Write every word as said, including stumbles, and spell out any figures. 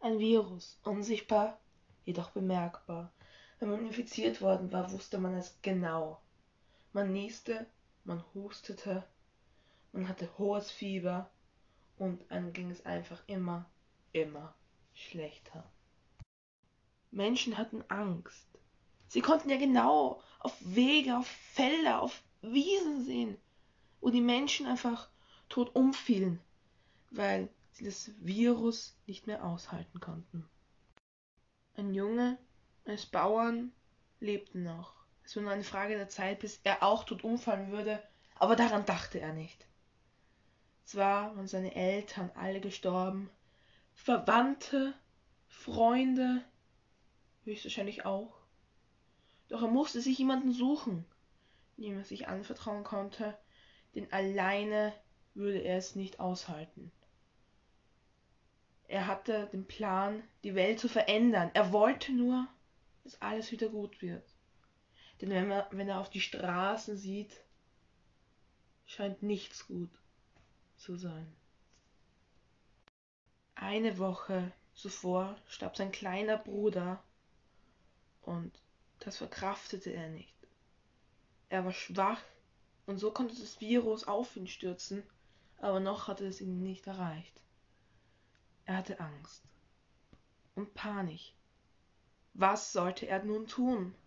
Ein Virus, unsichtbar, jedoch bemerkbar. Wenn man infiziert worden war, wusste man es genau. Man nieste, man hustete, man hatte hohes Fieber und einem ging es einfach immer, immer schlechter. Menschen hatten Angst. Sie konnten ja genau auf Wege, auf Felder, auf Wiesen sehen, wo die Menschen einfach tot umfielen, weil sie das Virus nicht mehr aushalten konnten. Ein Junge eines Bauern lebte noch. Es war nur eine Frage der Zeit, bis er auch tot umfallen würde, aber daran dachte er nicht. Zwar waren seine Eltern alle gestorben, Verwandte, Freunde, höchstwahrscheinlich auch. Doch er musste sich jemanden suchen, dem er sich anvertrauen konnte, denn alleine würde er es nicht aushalten. Er hatte den Plan, die Welt zu verändern. Er wollte nur, dass alles wieder gut wird. Denn wenn, man, wenn er auf die Straßen sieht, scheint nichts gut zu sein. Eine Woche zuvor starb sein kleiner Bruder und das verkraftete er nicht. Er war schwach und so konnte das Virus auf ihn stürzen, aber noch hatte es ihn nicht erreicht. Er hatte Angst und Panik. Was sollte er nun tun?